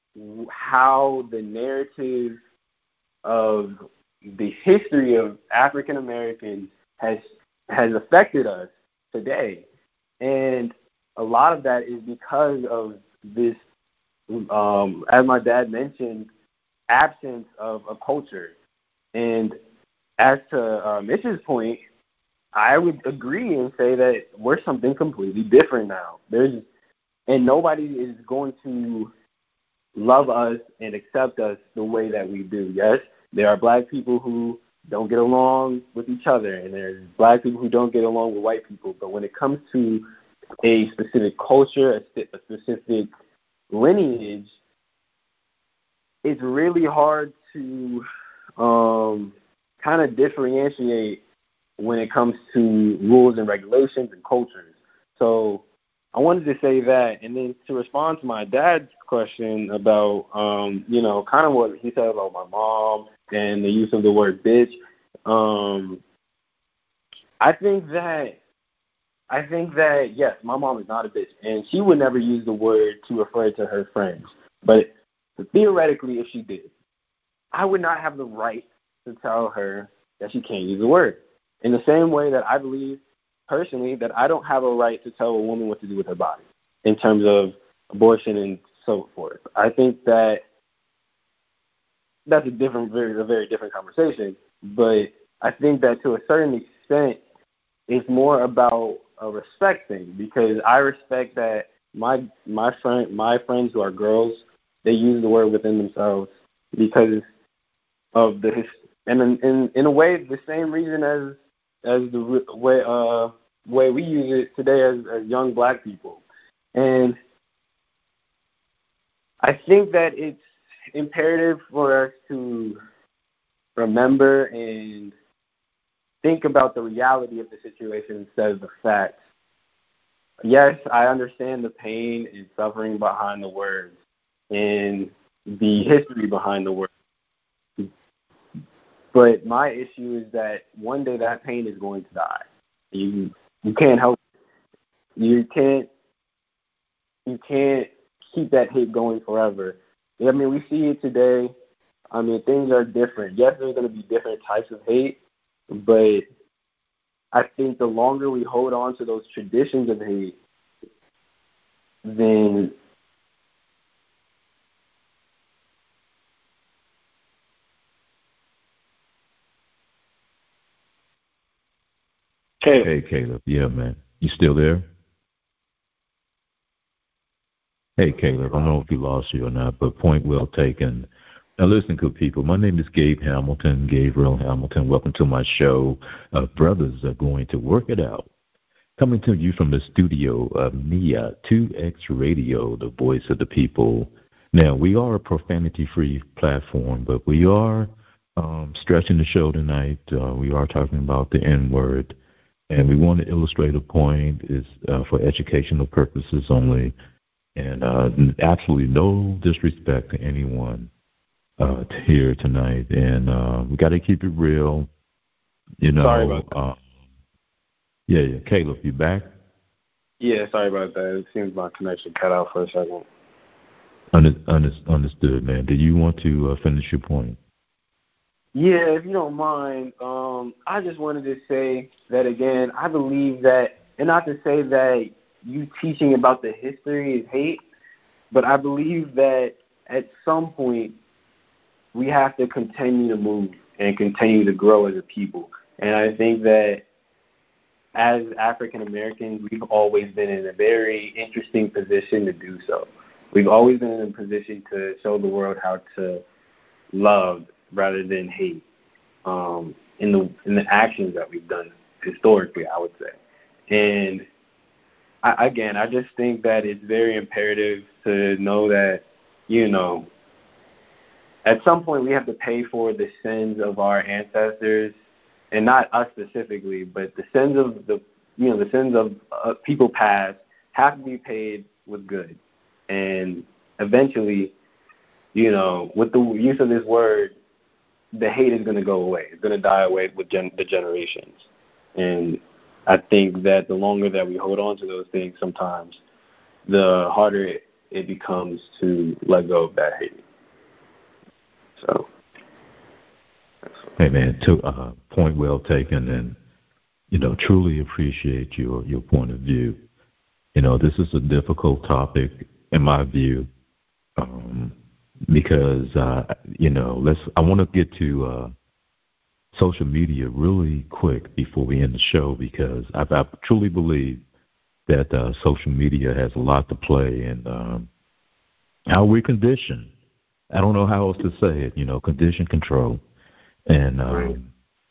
how the narrative of the history of African Americans has has affected us today, and a lot of that is because of this, um, as my dad mentioned, absence of a culture. And as to uh, Mitch's point, I would agree and say that we're something completely different now. There's and nobody is going to love us and accept us the way that we do. Yes, there are black people who don't get along with each other, and there's black people who don't get along with white people. But when it comes to a specific culture, a, st- a specific lineage, it's really hard to um, kind of differentiate when it comes to rules and regulations and cultures. So I wanted to say that, and then to respond to my dad's question about, um, you know, kind of what he said about my mom and the use of the word bitch. Um, I think that, I think that, yes, my mom is not a bitch, and she would never use the word to refer to her friends. But theoretically, if she did, I would not have the right to tell her that she can't use the word. In the same way that I believe, personally, that I don't have a right to tell a woman what to do with her body in terms of abortion and so forth. I think that that's a different, very, a very different conversation. But I think that to a certain extent, it's more about a respect thing, because I respect that my my friend my friends who are girls, they use the word within themselves because of the and in in, in a way the same reason as as the way uh way we use it today as, as young black people. And I think that it's imperative for us to remember and think about the reality of the situation instead of the facts. Yes, I understand the pain and suffering behind the words and the history behind the words. But my issue is that one day that pain is going to die. You you can't help it. You can't you can't keep that hate going forever. I mean, we see it today. I mean, things are different. Yes, there's going to be different types of hate, but I think the longer we hold on to those traditions of hate, then Caleb. Hey, Caleb. Yeah, man. You still there? Hey, Caleb. I don't know if you lost you or not, but point well taken. Now, listen, good people. My name is Gabe Hamilton, Gabriel Hamilton. Welcome to my show. Uh, Brothers Are Going to Work It Out. Coming to you from the studio of N I A two X Radio, the voice of the people. Now, we are a profanity-free platform, but we are um, stretching the show tonight. Uh, we are talking about the N-word, and we want to illustrate a point. It's uh, for educational purposes only, and uh, absolutely no disrespect to anyone uh, here tonight. And uh, we got to keep it real. You know, sorry about that. Uh, yeah, yeah. Caleb, you back? Yeah, sorry about that. It seems my connection cut out for a second. Under, under, understood, man. Did you want to uh, finish your point? Yeah, if you don't mind, um, I just wanted to say that, again, I believe that, and not to say that you teaching about the history is hate, but I believe that at some point we have to continue to move and continue to grow as a people. And I think that as African Americans, we've always been in a very interesting position to do so. We've always been in a position to show the world how to love rather than hate um, in the in the actions that we've done historically, I would say. And I, again, I just think that it's very imperative to know that, you know, at some point we have to pay for the sins of our ancestors, and not us specifically, but the sins of the, you know, the sins of uh, people past have to be paid with good. And eventually, you know, with the use of this word, the hate is going to go away. It's going to die away with gen- the generations. And I think that the longer that we hold on to those things sometimes, the harder it, it becomes to let go of that hate. So. Hey, man, to, uh, point well taken, and, you know, truly appreciate your, your point of view. You know, this is a difficult topic, in my view, um, because, uh, you know, let's. I want to get to uh, social media really quick before we end the show, because I, I truly believe that uh, social media has a lot to play in um, how we're conditioned. I don't know how else to say it, you know, condition control. And um,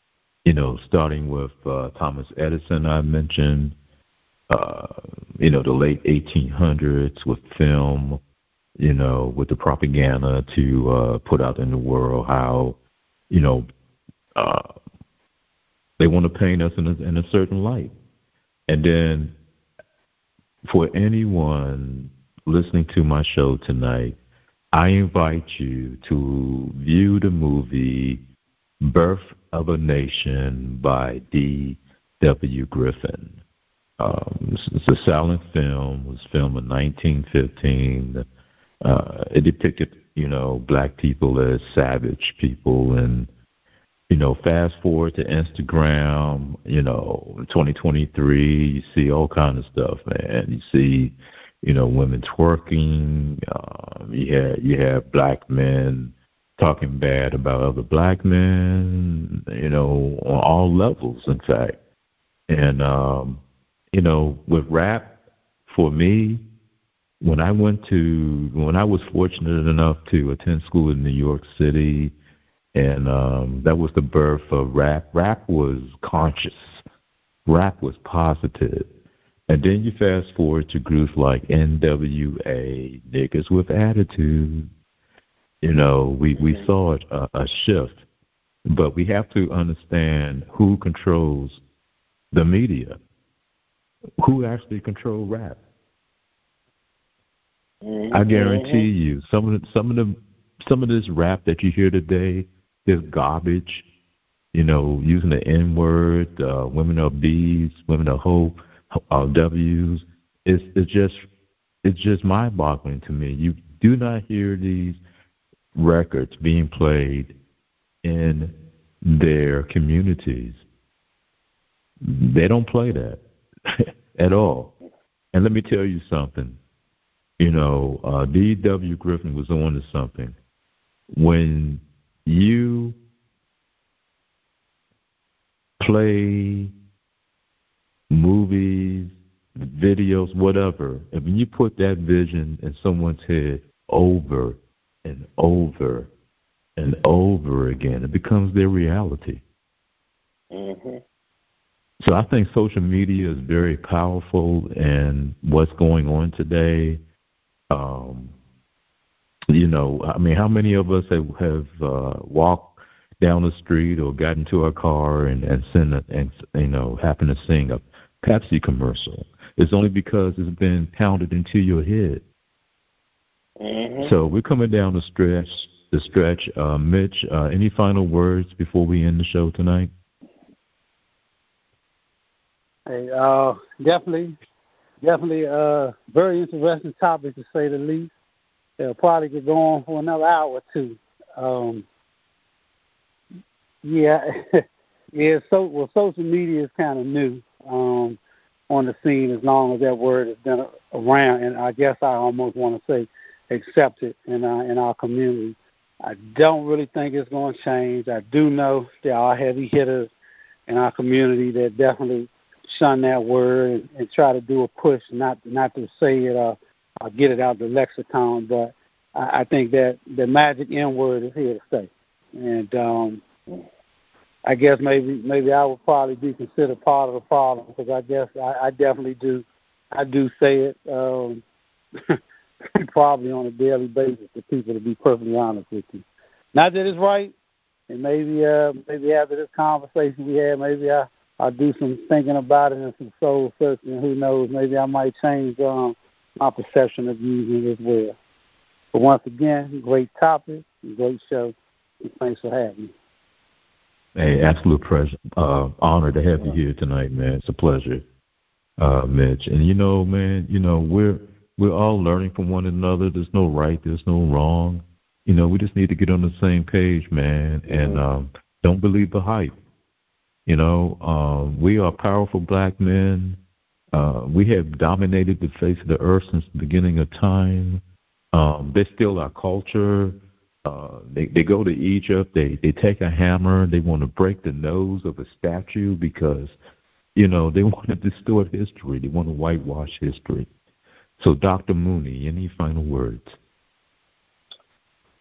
you know, starting with uh, Thomas Edison, I mentioned, uh, you know, the late eighteen hundreds with film, you know, with the propaganda to uh, put out in the world how, you know, uh, they want to paint us in a, in a certain light. And then for anyone listening to my show tonight, I invite you to view the movie Birth of a Nation by D W Griffin. Um, it's, it's a silent film. It was filmed in nineteen fifteen. Uh, it depicted, you know, black people as savage people. And, you know, fast forward to Instagram, you know, twenty twenty-three, you see all kind of stuff, man. You see, you know, women twerking. Um, you have you have black men talking bad about other black men, you know, on all levels, in fact. And, um, you know, with rap, for me, when I went to, when I was fortunate enough to attend school in New York City, and um, that was the birth of rap, rap was conscious. Rap was positive. And then you fast forward to groups like N W A, Niggas with Attitude. You know, we, we saw it, uh, a shift. But we have to understand who controls the media. Who actually controls rap? Mm-hmm. I guarantee you, some of the, some of the some of this rap that you hear today is garbage. You know, using the N word, uh, women are B's, women are ho, uh, W's. It's it's just it's just mind boggling to me. You do not hear these records being played in their communities. They don't play that at all. And let me tell you something. You know, uh, D W Griffin was on to something. When you play movies, videos, whatever, and when you put that vision in someone's head over and over and over again, it becomes their reality. Mm-hmm. So I think social media is very powerful in what's going on today. Um, you know, I mean, how many of us have, have uh, walked down the street or got into a car and, and sing a, and you know, happen to sing a Pepsi commercial? It's only because it's been pounded into your head. Mm-hmm. So we're coming down the stretch. The stretch, uh, Mitch. Uh, any final words before we end the show tonight? Hey, uh, definitely, definitely, uh, very interesting topic to say the least. It'll probably could go on for another hour or two. Um, yeah, yeah. So, well, social media is kind of new um, on the scene as long as that word has been around, and I guess I almost want to say accepted in our in our community. I don't really think it's going to change. I do know there are heavy hitters in our community that definitely shun that word and, and try to do a push, not not to say it or, or get it out the lexicon, but I, I think that the magic N word is here to stay. And um, I guess maybe maybe I would probably be considered part of the problem because I guess I, I definitely do I do say it um, probably on a daily basis to people, to be perfectly honest with you. Not that it's right, and maybe uh, maybe after this conversation we had, maybe I. I'll do some thinking about it and some soul searching, and who knows, maybe I might change um, my perception of using it as well. But once again, great topic, great show, and thanks for having me. Hey, absolute pleasure. Uh, honor to have you here tonight, man. It's a pleasure, uh, Mitch. And you know, man, you know, we're we're all learning from one another. There's no right, there's no wrong. You know, we just need to get on the same page, man, and um, don't believe the hype. You know, um, we are powerful black men. Uh, we have dominated the face of the earth since the beginning of time. Um, they steal our culture. Uh, they, they go to Egypt. They, they take a hammer. They want to break the nose of a statue because, you know, they want to distort history. They want to whitewash history. So, Doctor Mooney, any final words?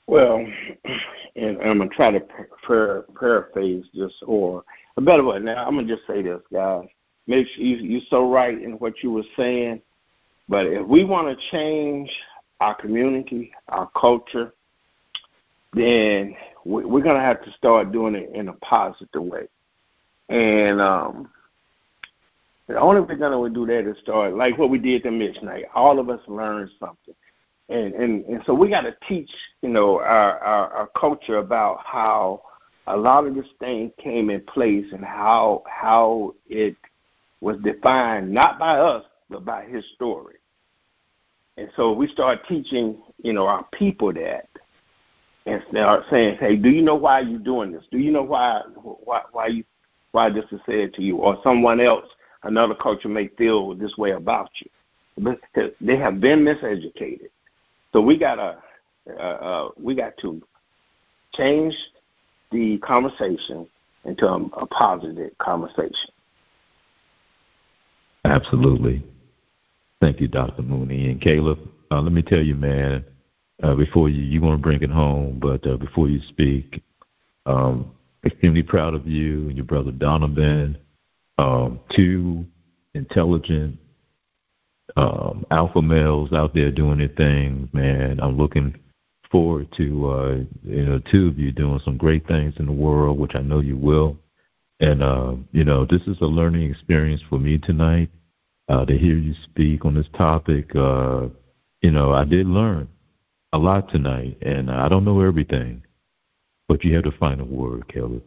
Well, and I'm gonna try to par- paraphrase this, or a better way. Now, I'm gonna just say this, guys. Make sure you, you're so right in what you were saying. But if we want to change our community, our culture, then we're gonna have to start doing it in a positive way. And um, the only way we're gonna do that is start like what we did the Mission Night. All of us learned something. And, and and so we got to teach, you know, our, our, our culture about how a lot of this thing came in place and how how it was defined not by us but by his story. And so we start teaching, you know, our people that, and start saying, hey, do you know why you're doing this? Do you know why why why you why this is said to you, or someone else, another culture may feel this way about you? But they have been miseducated. So we gotta, uh, uh, we got to change the conversation into a, a positive conversation. Absolutely. Thank you, Doctor Mooney. And Caleb, uh, let me tell you, man, uh, before you, you want to bring it home, but uh, before you speak, um, extremely proud of you and your brother Donovan, um, two intelligent, Um, alpha males out there doing their thing, man. I'm looking forward to uh, you know two of you doing some great things in the world, which I know you will. And uh, you know, this is a learning experience for me tonight uh, to hear you speak on this topic. Uh, you know, I did learn a lot tonight, and I don't know everything, but you have the final word, Kelly.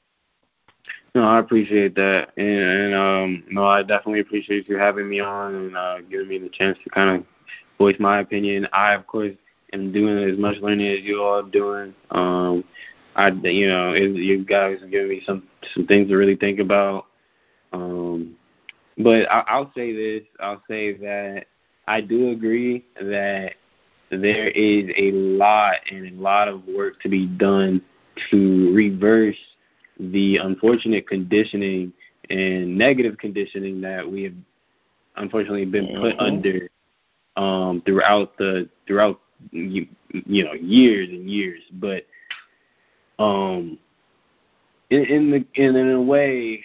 No, I appreciate that, and, and um, no, I definitely appreciate you having me on and uh, giving me the chance to kind of voice my opinion. I, of course, am doing as much learning as you all are doing. Um, I, you know, it, you guys have given me some some things to really think about. Um, but I, I'll say this: I'll say that I do agree that there is a lot and a lot of work to be done to reverse the unfortunate conditioning and negative conditioning that we have unfortunately been put mm-hmm. under um, throughout the throughout you, you know years and years. But um, in, in the in, in a way,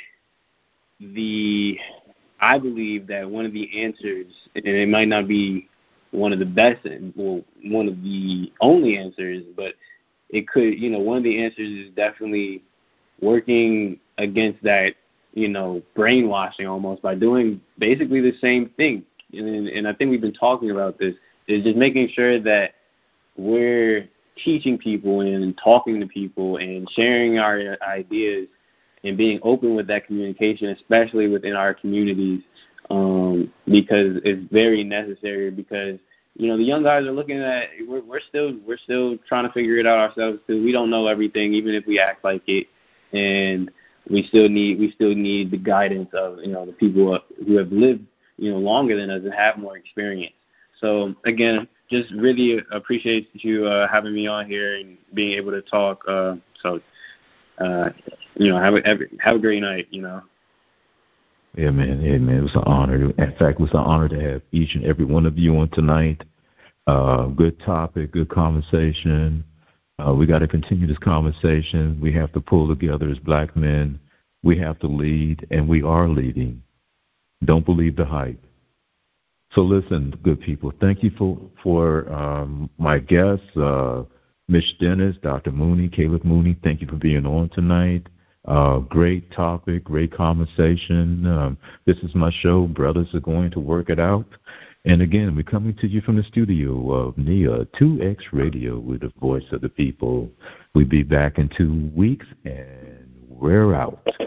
the I believe that one of the answers, and it might not be one of the best, well, one of the only answers, but it could, you know, one of the answers is definitely working against that, you know, brainwashing almost by doing basically the same thing. And, and I think we've been talking about this, is just making sure that we're teaching people and talking to people and sharing our ideas and being open with that communication, especially within our communities, um, because it's very necessary. Because, you know, the young guys are looking at, we're, we're still we're still trying to figure it out ourselves because we don't know everything, even if we act like it. And we still need we still need the guidance of, you know, the people who have lived, you know, longer than us and have more experience. So again, just really appreciate you uh, having me on here and being able to talk. Uh, so uh, you know, have a have, have a great night. You know. Yeah, man. Yeah, man. It was an honor. In fact, it was an honor to have each and every one of you on tonight. Uh, good topic, good conversation. Uh, we got to continue this conversation. We have to pull together as black men. We have to lead, and we are leading. Don't believe the hype. So listen, good people, thank you for, for um, my guests, uh, Miz Dennis, Doctor Mooney, Caleb Mooney. Thank you for being on tonight. Uh, great topic, great conversation. Um, this is my show. Brothers are going to work it out. And again, we're coming to you from the studio of N I A two X Radio with the voice of the people. We'll be back in two weeks, and we're out.